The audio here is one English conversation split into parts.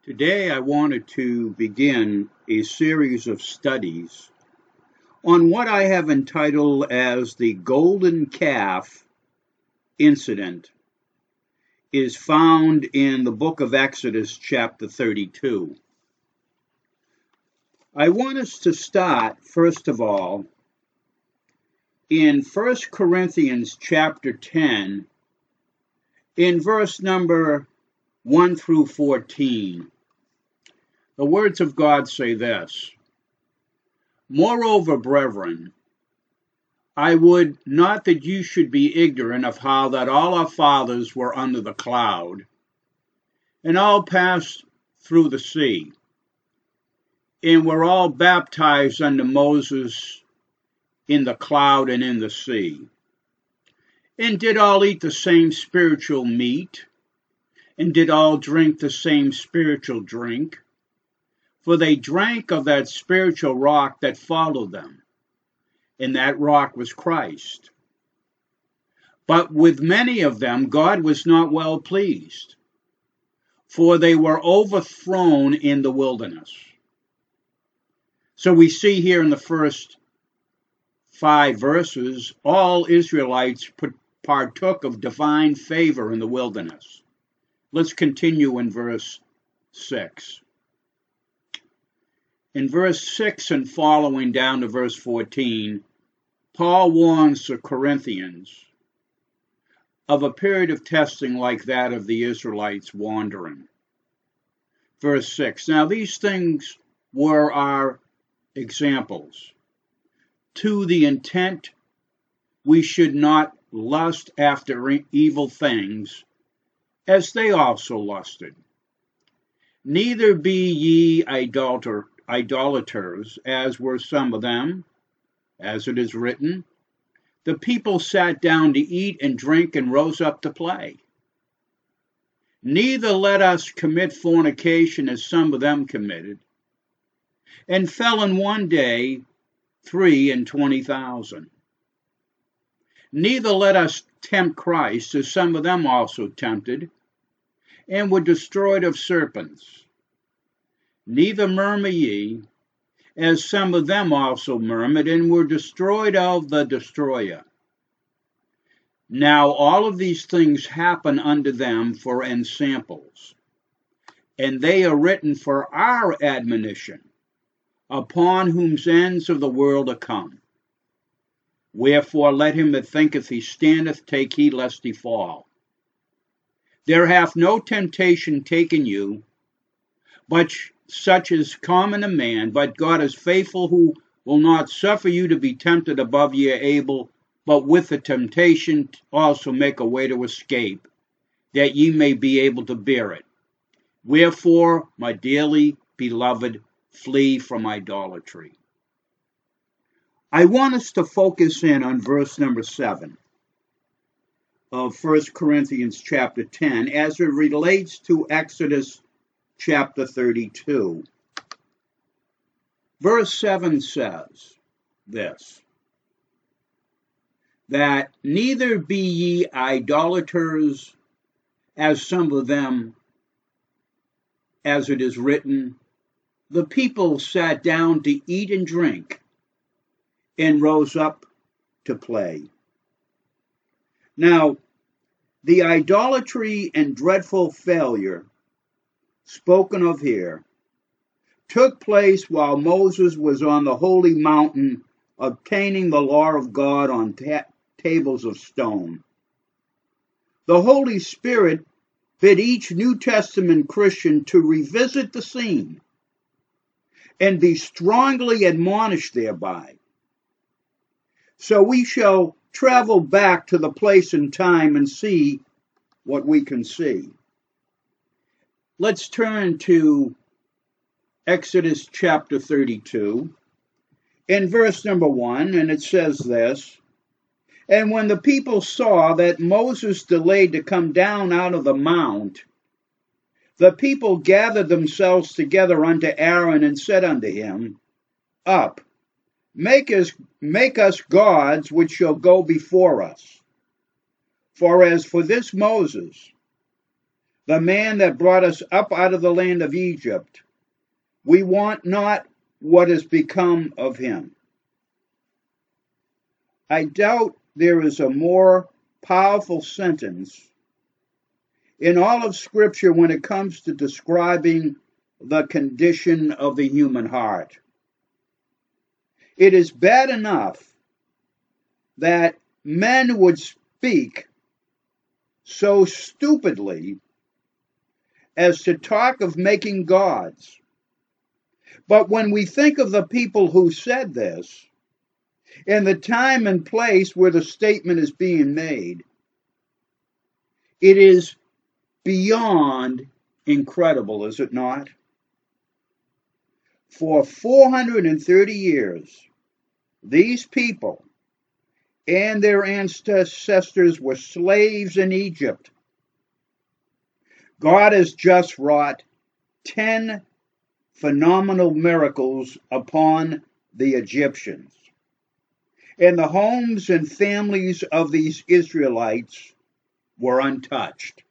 Today, I wanted to begin a series of studies on what I have entitled as the Golden Calf Incident is found in the book of Exodus, chapter 32. I want us to start, first of all, in 1 Corinthians chapter 10, in verse number 1 through 14. The words of God say this: Moreover, brethren, I would not that you should be ignorant of how that all our fathers were under the cloud, and all passed through the sea, and were all baptized unto Moses in the cloud and in the sea, and did all eat the same spiritual meat, and did all drink the same spiritual drink, for they drank of that spiritual rock that followed them, and that rock was Christ. But with many of them God was not well pleased, for they were overthrown in the wilderness. So we see here in the first 5 verses, all Israelites partook of divine favor in the wilderness. Let's continue in verse 6. In verse 6 and following down to verse 14, Paul warns the Corinthians of a period of testing like that of the Israelites wandering. Verse 6, Now these things were our examples, to the intent we should not lust after evil things, as they also lusted. Neither be ye idolaters, as were some of them, as it is written, the people sat down to eat and drink and rose up to play. Neither let us commit fornication, as some of them committed, and fell in one day 23,000. Neither let us tempt Christ, as some of them also tempted, and were destroyed of serpents. Neither murmur ye, as some of them also murmured, and were destroyed of the destroyer. Now all of these things happen unto them for ensamples, and they are written for our admonition, upon whose ends of the world are come. Wherefore let him that thinketh he standeth take heed lest he fall. There hath no temptation taken you, but such is common to man, but God is faithful, who will not suffer you to be tempted above ye are able, but with the temptation also make a way to escape, that ye may be able to bear it. Wherefore, my dearly beloved, flee from idolatry. I want us to focus in on verse number 7 of 1 Corinthians chapter 10 as it relates to Exodus chapter 32. Verse 7 says this, that neither be ye idolaters, as some of them, as it is written, the people sat down to eat and drink, and rose up to play. Now, the idolatry and dreadful failure spoken of here took place while Moses was on the holy mountain obtaining the law of God on tables of stone. The Holy Spirit bid each New Testament Christian to revisit the scene and be strongly admonished thereby. So we shall travel back to the place and time and see what we can see. Let's turn to Exodus chapter 32 in verse number 1, and it says this, And when the people saw that Moses delayed to come down out of the mount, the people gathered themselves together unto Aaron and said unto him, Up, make us gods which shall go before us. For as for this Moses, the man that brought us up out of the land of Egypt. We want not what has become of him. I doubt there is a more powerful sentence in all of Scripture when it comes to describing the condition of the human heart. It is bad enough that men would speak so stupidly as to talk of making gods. But when we think of the people who said this, and the time and place where the statement is being made, it is beyond incredible, is it not? For 430 years, these people and their ancestors were slaves in Egypt. God has just wrought 10 phenomenal miracles upon the Egyptians. And the homes and families of these Israelites were untouched.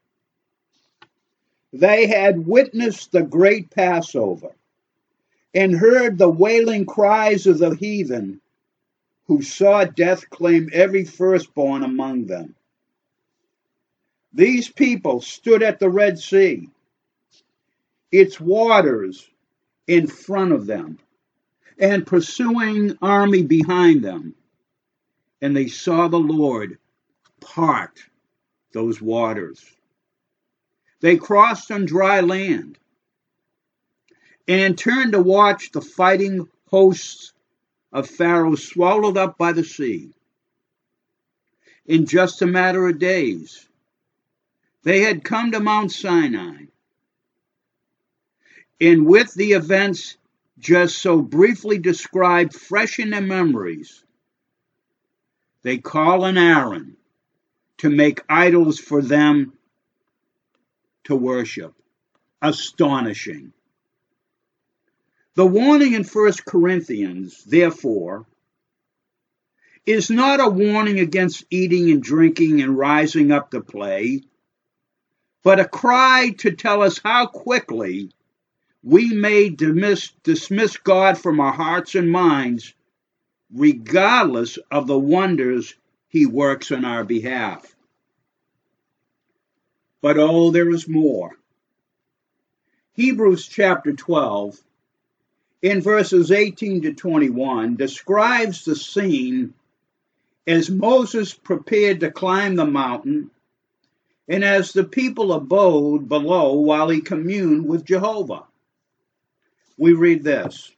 They had witnessed the great Passover and heard the wailing cries of the heathen who saw death claim every firstborn among them. These people stood at the Red Sea, its waters in front of them, and pursuing army behind them. And they saw the Lord part those waters. They crossed on dry land and turned to watch the fighting hosts of Pharaoh swallowed up by the sea. In just a matter of days, they had come to Mount Sinai. And with the events just so briefly described fresh in their memories, they call on Aaron to make idols for them to worship. Astonishing. The warning in 1 Corinthians, therefore, is not a warning against eating and drinking and rising up to play, but a cry to tell us how quickly we may dismiss God from our hearts and minds, regardless of the wonders he works on our behalf. But oh, there is more. Hebrews chapter 12, in verses 18 to 21, describes the scene as Moses prepared to climb the mountain and as the people abode below while he communed with Jehovah. We read this: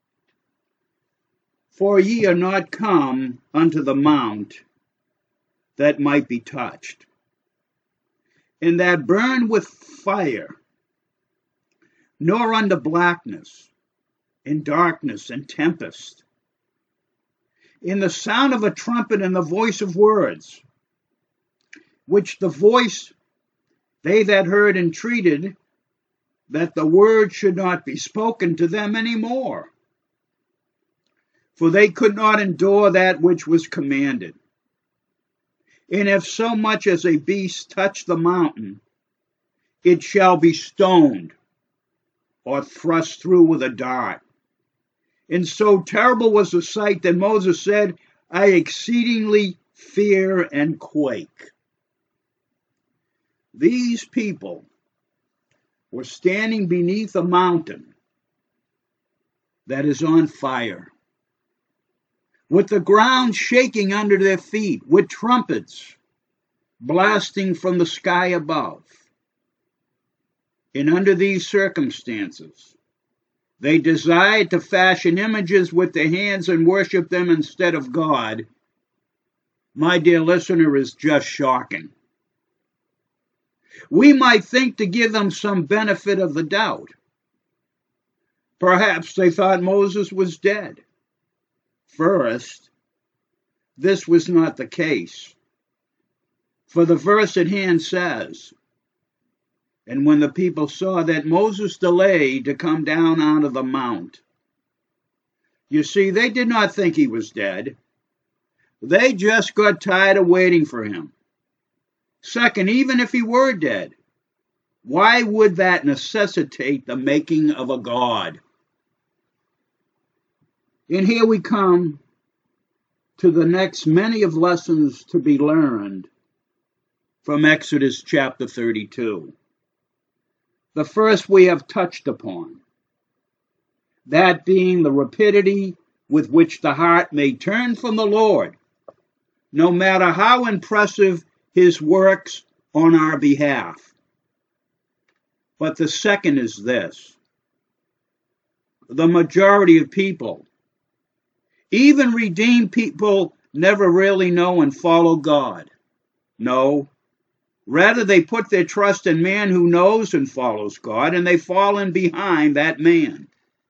For ye are not come unto the mount that might be touched, and that burned with fire, nor unto blackness, and darkness, and tempest, in the sound of a trumpet and the voice of words, which the voice they that heard entreated that the word should not be spoken to them any more, for they could not endure that which was commanded. And if so much as a beast touch the mountain, it shall be stoned, or thrust through with a dart. And so terrible was the sight that Moses said, I exceedingly fear and quake. These people were standing beneath a mountain that is on fire, with the ground shaking under their feet, with trumpets blasting from the sky above. And under these circumstances, they desired to fashion images with their hands and worship them instead of God. My dear listener, is just shocking. We might think to give them some benefit of the doubt. Perhaps they thought Moses was dead. First, this was not the case. For the verse at hand says, And when the people saw that Moses delayed to come down out of the mount. You see, they did not think he was dead. They just got tired of waiting for him. Second, even if he were dead, Why would that necessitate the making of a god? And here we come to the next many of lessons to be learned from Exodus chapter 32. The first we have touched upon, that being the rapidity with which the heart may turn from the Lord, no matter how impressive his works on our behalf. But the second is this: the majority of people, even redeemed people, never really know and follow God. No, rather they put their trust in man who knows and follows God, and they fall in behind that man.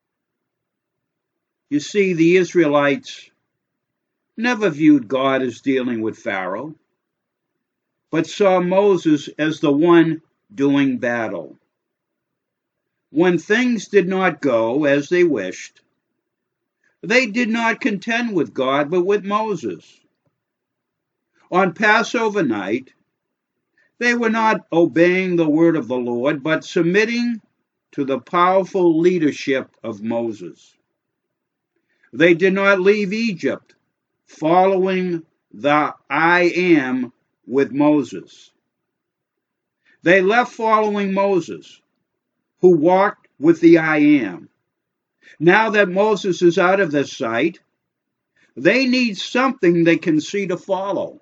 You see, the Israelites never viewed God as dealing with Pharaoh, but saw Moses as the one doing battle. When things did not go as they wished, they did not contend with God, but with Moses. On Passover night, they were not obeying the word of the Lord, but submitting to the powerful leadership of Moses. They did not leave Egypt following the I am with Moses. They left following Moses, who walked with the I am. Now that Moses is out of their sight, they need something they can see to follow.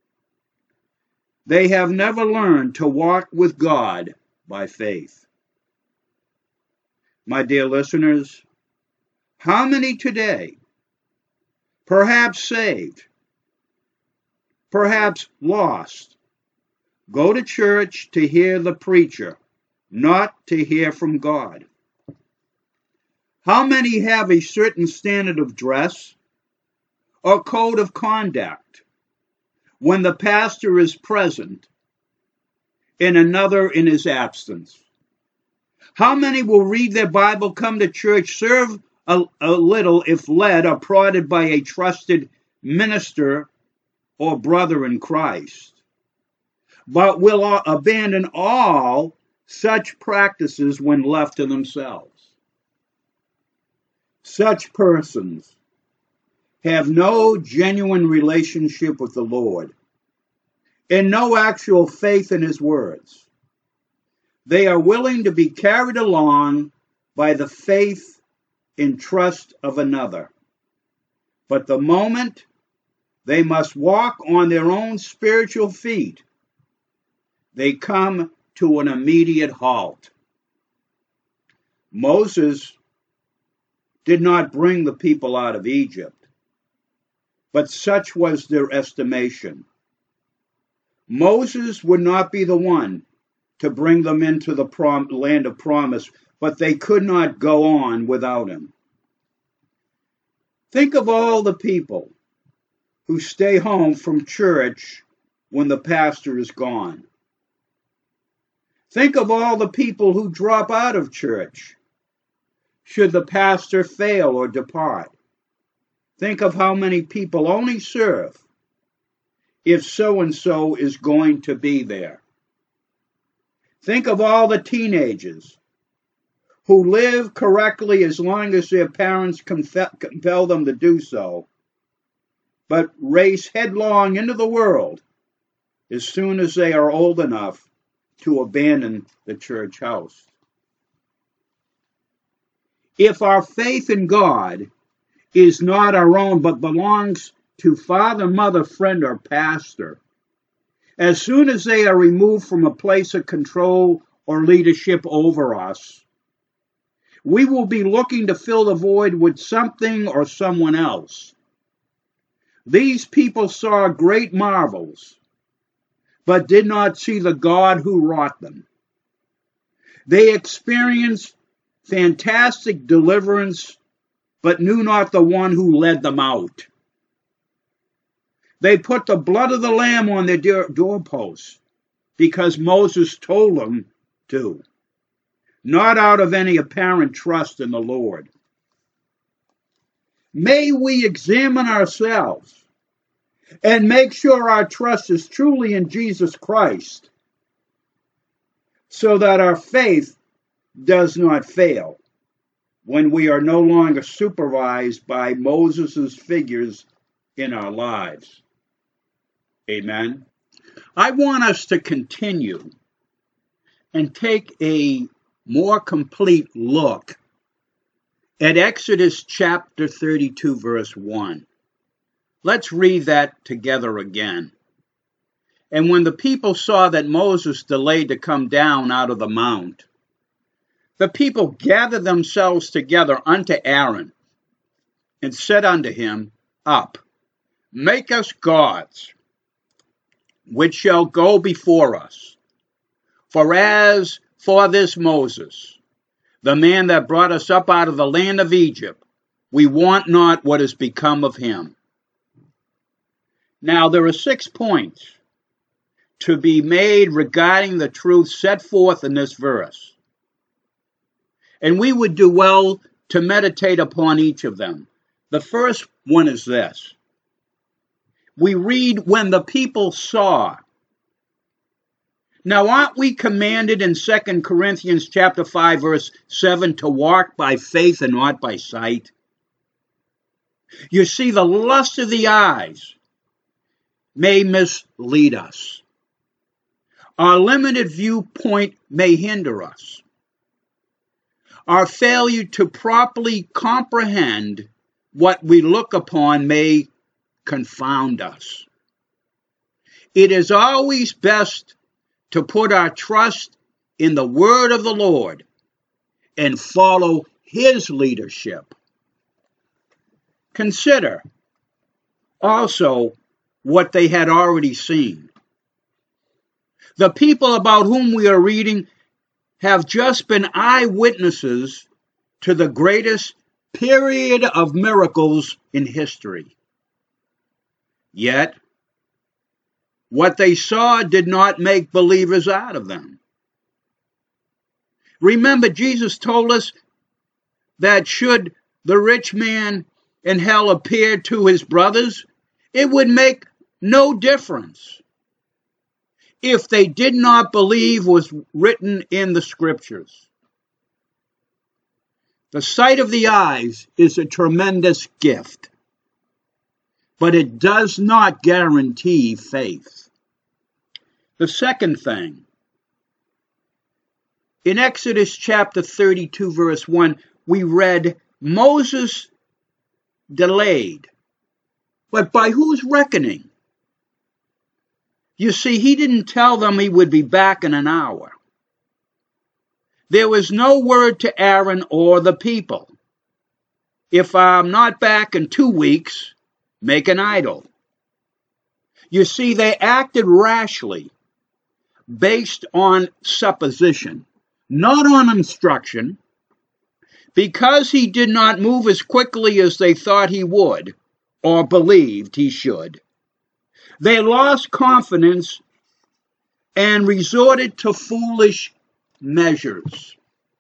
They have never learned to walk with God by faith. My dear listeners, how many today, perhaps saved, perhaps lost, go to church to hear the preacher, not to hear from God? How many have a certain standard of dress or code of conduct when the pastor is present and another in his absence? How many will read their Bible, come to church, serve a little if led or prodded by a trusted minister or brother in Christ, but will abandon all such practices when left to themselves? Such persons have no genuine relationship with the Lord and no actual faith in his words. They are willing to be carried along by the faith and trust of another. But the moment they must walk on their own spiritual feet, they come to an immediate halt. Moses did not bring the people out of Egypt, but such was their estimation. Moses would not be the one to bring them into the land of promise, but they could not go on without him. Think of all the people who stay home from church when the pastor is gone. Think of all the people who drop out of church should the pastor fail or depart. Think of how many people only serve if so-and-so is going to be there. Think of all the teenagers who live correctly as long as their parents compel them to do so, but race headlong into the world as soon as they are old enough to abandon the church house. If our faith in God is not our own but belongs to father, mother, friend, or pastor, as soon as they are removed from a place of control or leadership over us, we will be looking to fill the void with something or someone else. These people saw great marvels, but did not see the God who wrought them. They experienced fantastic deliverance, but knew not the one who led them out. They put the blood of the lamb on their doorposts because Moses told them to, not out of any apparent trust in the Lord. May we examine ourselves and make sure our trust is truly in Jesus Christ. so that our faith does not fail when we are no longer supervised by Moses' figures in our lives. Amen. I want us to continue and take a more complete look at Exodus chapter 32, verse 1. Let's read that together again. And when the people saw that Moses delayed to come down out of the mount, the people gathered themselves together unto Aaron, and said unto him, Up, make us gods, which shall go before us. For as for this Moses, the man that brought us up out of the land of Egypt, we want not what is become of him. Now there are 6 points to be made regarding the truth set forth in this verse. And we would do well to meditate upon each of them. The first one is this. We read, when the people saw. Now, aren't we commanded in 2 Corinthians chapter 5, verse 7, to walk by faith and not by sight? You see, the lust of the eyes may mislead us. Our limited viewpoint may hinder us. Our failure to properly comprehend what we look upon may confound us. It is always best to put our trust in the word of the Lord and follow his leadership. Consider also what they had already seen. The people about whom we are reading have just been eyewitnesses to the greatest period of miracles in history. Yet, what they saw did not make believers out of them. Remember, Jesus told us that should the rich man in hell appear to his brothers, it would make no difference if they did not believe was written in the scriptures. The sight of the eyes is a tremendous gift, but it does not guarantee faith. The second thing, in Exodus chapter 32, verse 1, we read, Moses delayed, but by whose reckoning? You see, he didn't tell them he would be back in an hour. There was no word to Aaron or the people. If I'm not back in 2 weeks, make an idol. You see, they acted rashly, based on supposition, not on instruction, because he did not move as quickly as they thought he would, or believed he should. They lost confidence and resorted to foolish measures.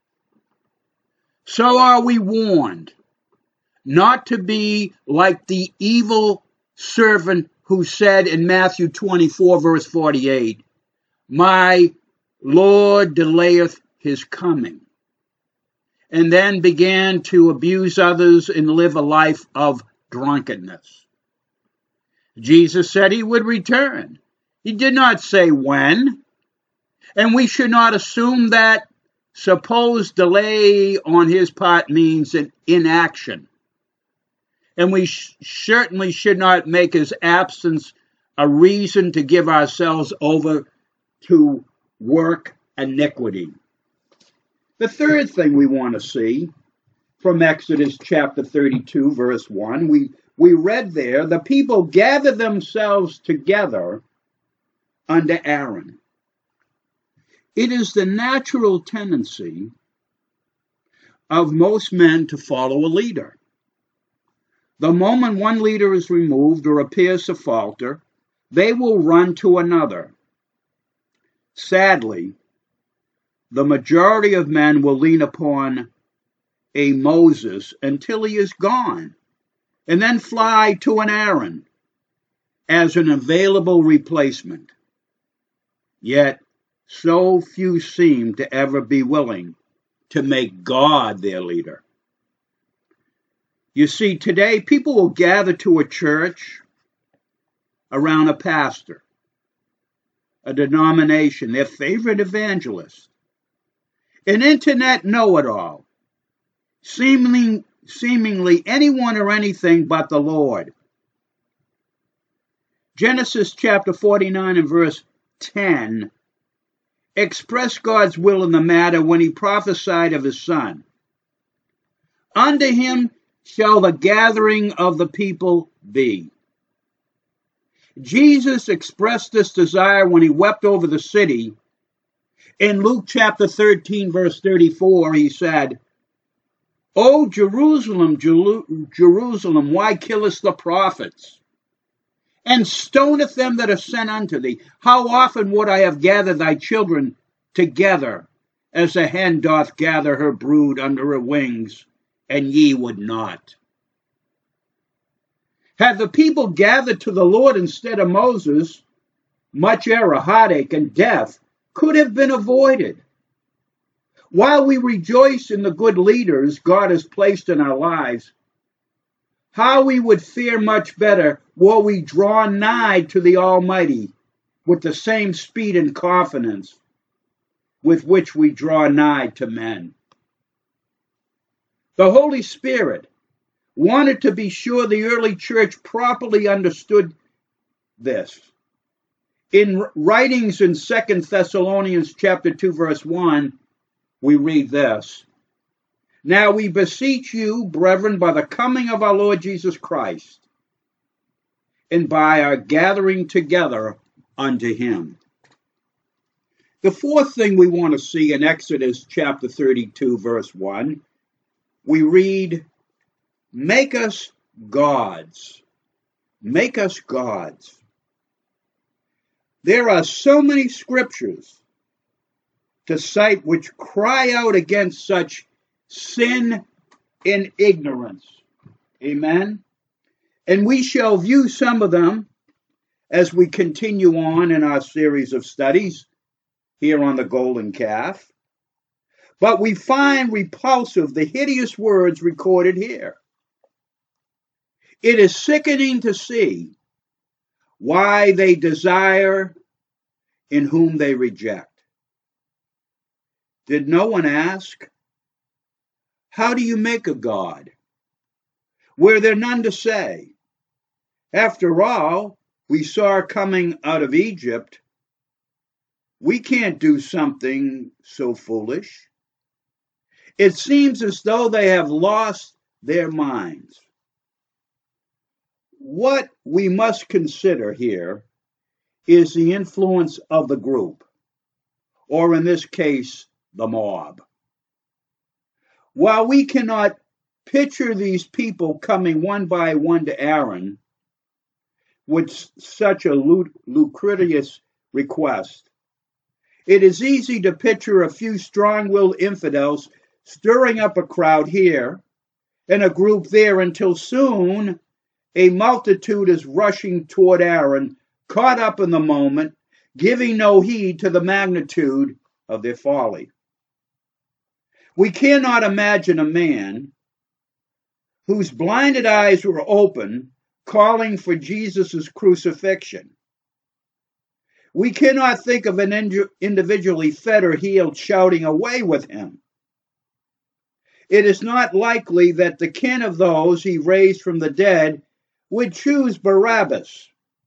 So are we warned not to be like the evil servant who said in Matthew 24, verse 48, My Lord delayeth his coming, and then began to abuse others and live a life of drunkenness. Jesus said he would return. He did not say when, and we should not assume that supposed delay on his part means an inaction. And we certainly should not make his absence a reason to give ourselves over to work iniquity. The third thing we want to see from Exodus chapter 32, verse 1, we read there, the people gathered themselves together under Aaron. It is the natural tendency of most men to follow a leader. The moment one leader is removed or appears to falter, they will run to another. Sadly, the majority of men will lean upon a Moses until he is gone, and then fly to an Aaron as an available replacement. Yet, so few seem to ever be willing to make God their leader. You see, today people will gather to a church around a pastor, a denomination, their favorite evangelist, an internet know-it-all, seemingly anyone or anything but the Lord. Genesis chapter 49 and verse 10 expressed God's will in the matter when he prophesied of his Son. Unto him shall the gathering of the people be. Jesus expressed this desire when he wept over the city. In Luke chapter 13, verse 34, he said, O Jerusalem, Jerusalem, why killest the prophets, and stoneth them that are sent unto thee? How often would I have gathered thy children together, as a hen doth gather her brood under her wings, and ye would not. Had the people gathered to the Lord instead of Moses, much error, heartache, and death could have been avoided. While we rejoice in the good leaders God has placed in our lives, how we would fare much better were we draw nigh to the Almighty with the same speed and confidence with which we draw nigh to men. The Holy Spirit wanted to be sure the early church properly understood this. In writings in 2 Thessalonians chapter 2, verse 1, we read this. Now we beseech you, brethren, by the coming of our Lord Jesus Christ, and by our gathering together unto him. The fourth thing we want to see in Exodus chapter 32, verse 1, we read, make us gods. Make us gods. There are so many scriptures to cite which cry out against such sin and ignorance. Amen. And we shall view some of them as we continue on in our series of studies here on the Golden Calf. But we find repulsive the hideous words recorded here. It is sickening to see why they desire in whom they reject. Did no one ask, how do you make a god? Were there none to say? After all, we saw coming out of Egypt, we can't do something so foolish. It seems as though they have lost their minds. What we must consider here is the influence of the group, or in this case, the mob. While we cannot picture these people coming one by one to Aaron with such a ludicrous request, it is easy to picture a few strong-willed infidels stirring up a crowd here and a group there until soon a multitude is rushing toward Aaron, caught up in the moment, giving no heed to the magnitude of their folly. We cannot imagine a man whose blinded eyes were open calling for Jesus' crucifixion. We cannot think of an individually fed or healed shouting away with him. It is not likely that the kin of those he raised from the dead would choose Barabbas.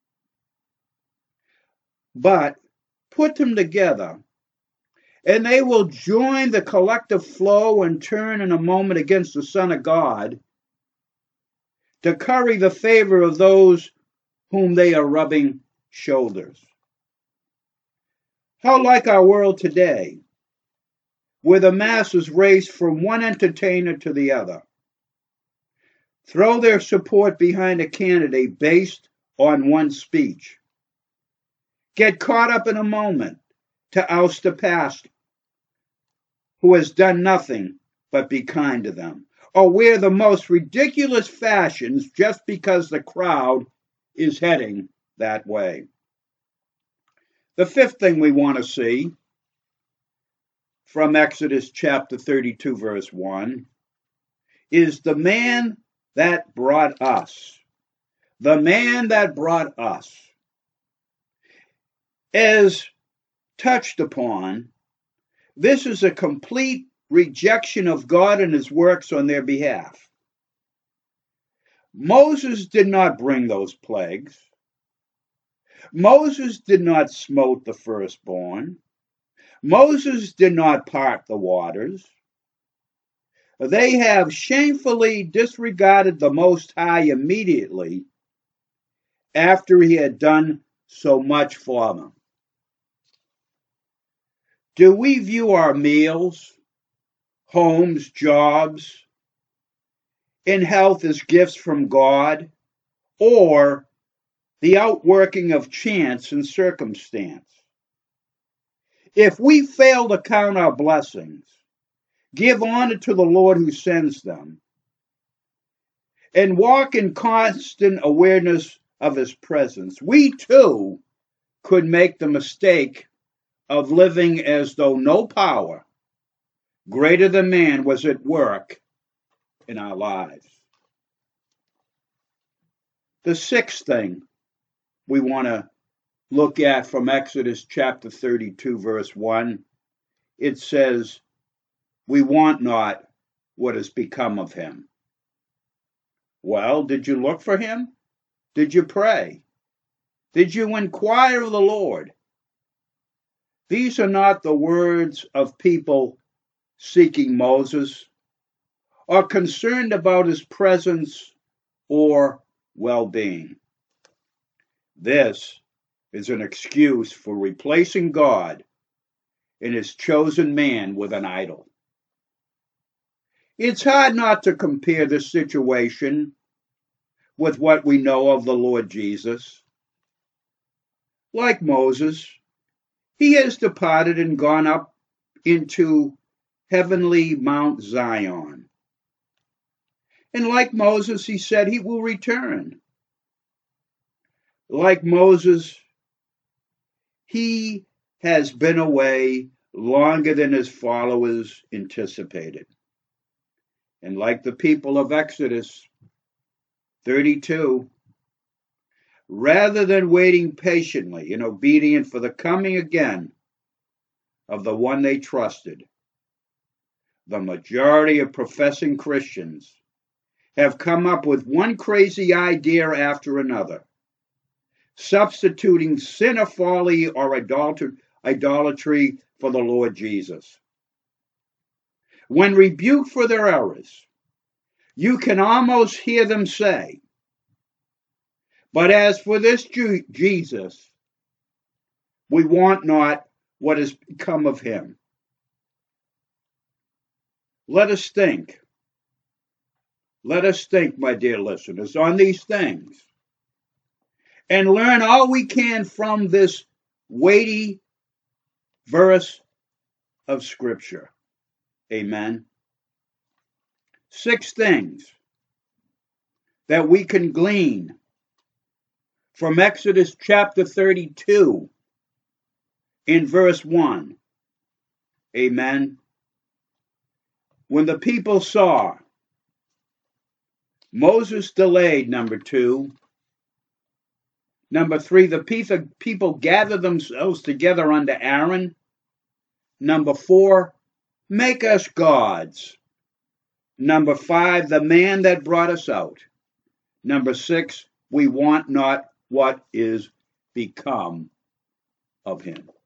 But put them together, and they will join the collective flow and turn in a moment against the Son of God to curry the favor of those whom they are rubbing shoulders. How like our world today, where the masses race from one entertainer to the other, throw their support behind a candidate based on one speech, get caught up in a moment to oust a pastor who has done nothing but be kind to them, or wear the most ridiculous fashions just because the crowd is heading that way. The fifth thing we want to see from Exodus chapter 32, verse 1, is the man that brought us. The man that brought us. As touched upon, this is a complete rejection of God and his works on their behalf. Moses did not bring those plagues. Moses did not smote the firstborn. Moses did not part the waters. They have shamefully disregarded the Most High immediately after he had done so much for them. Do we view our meals, homes, jobs, and health as gifts from God, or the outworking of chance and circumstance? If we fail to count our blessings, give honor to the Lord who sends them, and walk in constant awareness of his presence, we too could make the mistake of living as though no power greater than man was at work in our lives. The sixth thing we want to look at from Exodus chapter 32, verse 1, it says, we want not what has become of him. Well, did you look for him? Did you pray? Did you inquire of the Lord? These are not the words of people seeking Moses or concerned about his presence or well-being. This is an excuse for replacing God and his chosen man with an idol. It's hard not to compare this situation with what we know of the Lord Jesus. Like Moses, he has departed and gone up into heavenly Mount Zion. And like Moses, he said he will return. Like Moses, he has been away longer than his followers anticipated. And like the people of Exodus 32, rather than waiting patiently and obedient for the coming again of the one they trusted, the majority of professing Christians have come up with one crazy idea after another, substituting sin or folly or idolatry for the Lord Jesus. When rebuked for their errors, you can almost hear them say, but as for this Jesus, we want not what has become of him. Let us think. Let us think, my dear listeners, on these things and learn all we can from this weighty verse of Scripture. Amen. 6 things that we can glean from Exodus chapter 32 in verse 1. Amen. When the people saw Moses delayed, number 2. Number 3, the people gathered themselves together under Aaron. Number 4, make us gods. Number 5, the man that brought us out. Number 6, we want not what is become of him.